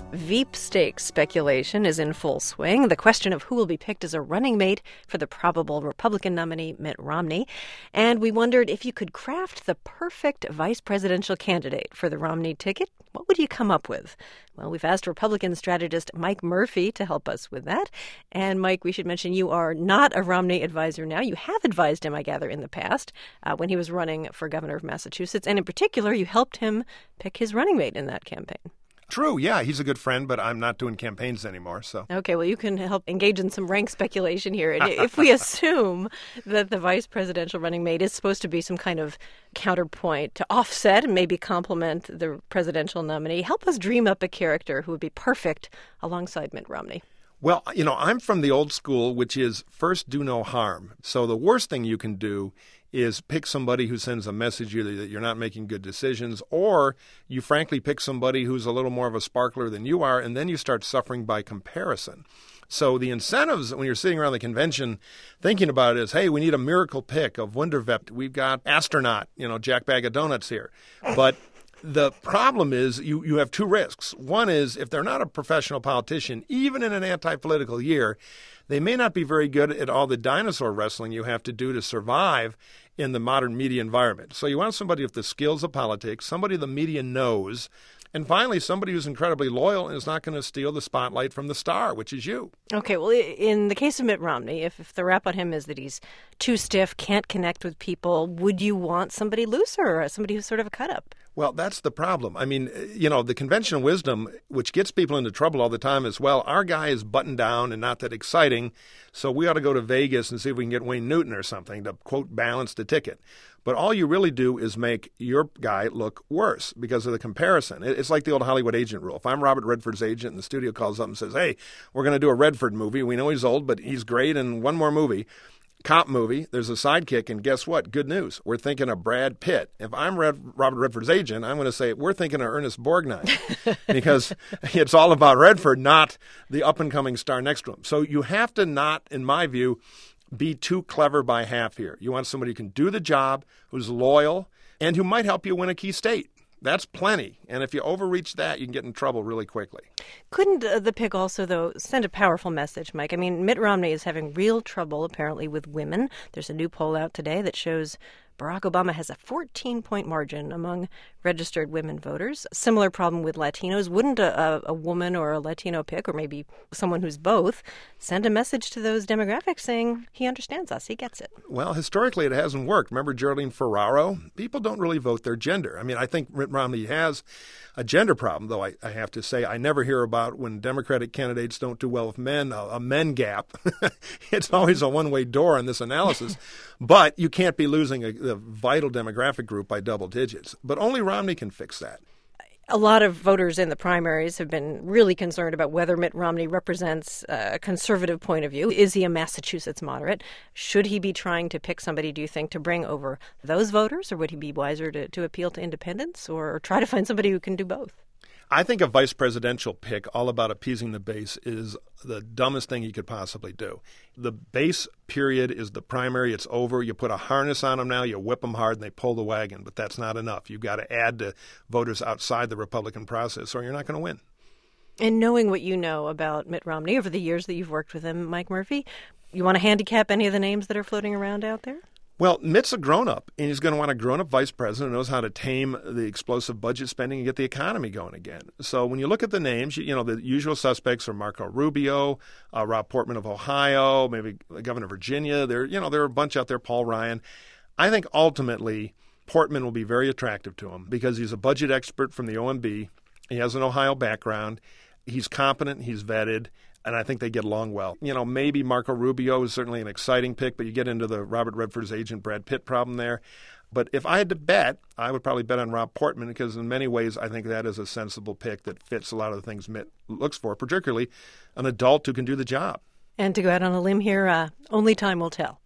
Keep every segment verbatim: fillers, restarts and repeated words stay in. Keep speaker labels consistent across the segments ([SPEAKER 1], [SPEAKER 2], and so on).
[SPEAKER 1] Veep stakes speculation is in full swing. The question of who will be picked as a running mate for the probable Republican nominee, Mitt Romney. And we wondered, if you could craft the perfect vice presidential candidate for the Romney ticket, what would you come up with? Well, we've asked Republican strategist Mike Murphy to help us with that. And Mike, we should mention you are not a Romney advisor now. You have advised him, I gather, in the past uh, when he was running for governor of Massachusetts. And in particular, you helped him pick his running mate in that campaign.
[SPEAKER 2] True, yeah, he's a good friend, but I'm not doing campaigns anymore, so.
[SPEAKER 1] Okay, well, you can help engage in some rank speculation here. And if we assume that the vice presidential running mate is supposed to be some kind of counterpoint to offset and maybe complement the presidential nominee, help us dream up a character who would be perfect alongside Mitt Romney.
[SPEAKER 2] Well, you know, I'm from the old school, which is first do no harm. So the worst thing you can do is pick somebody who sends a message either that you're not making good decisions, or you frankly pick somebody who's a little more of a sparkler than you are, and then you start suffering by comparison. So the incentives when you're sitting around the convention thinking about it is, hey, we need a miracle pick of Wunderwept. We've got astronaut, you know, Jack Bag of Donuts here. But the problem is you, you have two risks. One is if they're not a professional politician, even in an anti-political year, they may not be very good at all the dinosaur wrestling you have to do to survive in the modern media environment. So you want somebody with the skills of politics, somebody the media knows, and finally somebody who's incredibly loyal and is not going to steal the spotlight from the star, which is you.
[SPEAKER 1] Okay, well, in the case of Mitt Romney, if, if the rap on him is that he's too stiff, can't connect with people, would you want somebody looser or somebody who's sort of a cut-up?
[SPEAKER 2] Well, that's the problem. I mean, you know, the conventional wisdom, which gets people into trouble all the time is, well, our guy is buttoned down and not that exciting, so we ought to go to Vegas and see if we can get Wayne Newton or something to, quote, balance the ticket. But all you really do is make your guy look worse because of the comparison. It's like the old Hollywood agent rule. If I'm Robert Redford's agent and the studio calls up and says, hey, we're going to do a Redford movie. We know he's old, but he's great, and one more movie. Cop movie, there's a sidekick, and guess what? Good news. We're thinking of Brad Pitt. If I'm Red, Robert Redford's agent, I'm going to say, we're thinking of Ernest Borgnine because it's all about Redford, not the up-and-coming star next to him. So you have to not, in my view, be too clever by half here. You want somebody who can do the job, who's loyal, and who might help you win a key state. That's plenty. And if you overreach that, you can get in trouble really quickly.
[SPEAKER 1] Couldn't uh, the pick also, though, send a powerful message, Mike? I mean, Mitt Romney is having real trouble, apparently, with women. There's a new poll out today that shows Barack Obama has a fourteen-point margin among registered women voters. Similar problem with Latinos. Wouldn't a, a woman or a Latino pick, or maybe someone who's both, send a message to those demographics saying he understands us, he gets it?
[SPEAKER 2] Well, historically, it hasn't worked. Remember Geraldine Ferraro? People don't really vote their gender. I mean, I think Mitt Romney has a gender problem, though I, I have to say I never hear about when Democratic candidates don't do well with men, a, a men gap. It's always a one-way door in this analysis. But you can't be losing a, a vital demographic group by double digits. But only Romney can fix that.
[SPEAKER 1] A lot of voters in the primaries have been really concerned about whether Mitt Romney represents a conservative point of view. Is he a Massachusetts moderate? Should he be trying to pick somebody, do you think, to bring over those voters? Or would he be wiser to, to appeal to independents or, or try to find somebody who can do both?
[SPEAKER 2] I think a vice presidential pick all about appeasing the base is the dumbest thing you could possibly do. The base period is the primary. It's over. You put a harness on them now, you whip them hard, and they pull the wagon. But that's not enough. You've got to add to voters outside the Republican process, or you're not going to win.
[SPEAKER 1] And knowing what you know about Mitt Romney over the years that you've worked with him, Mike Murphy, you want to handicap any of the names that are floating around out there?
[SPEAKER 2] Well, Mitt's a grown-up, and he's going to want a grown-up vice president who knows how to tame the explosive budget spending and get the economy going again. So when you look at the names, you, you know, the usual suspects are Marco Rubio, uh, Rob Portman of Ohio, maybe the governor of Virginia. There, you know, there are a bunch out there, Paul Ryan. I think ultimately Portman will be very attractive to him because he's a budget expert from the O M B. He has an Ohio background. He's competent. He's vetted. And I think they get along well. You know, maybe Marco Rubio is certainly an exciting pick, but you get into the Robert Redford's agent Brad Pitt problem there. But if I had to bet, I would probably bet on Rob Portman because in many ways I think that is a sensible pick that fits a lot of the things Mitt looks for, particularly an adult who can do the job.
[SPEAKER 1] And to go out on a limb here, uh, only time will tell.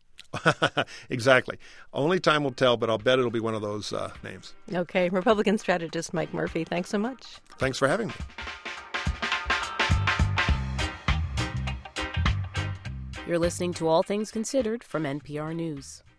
[SPEAKER 2] Exactly. Only time will tell, but I'll bet it'll be one of those uh, names.
[SPEAKER 1] Okay. Republican strategist Mike Murphy, thanks so much.
[SPEAKER 2] Thanks for having me.
[SPEAKER 3] You're listening to All Things Considered from N P R News.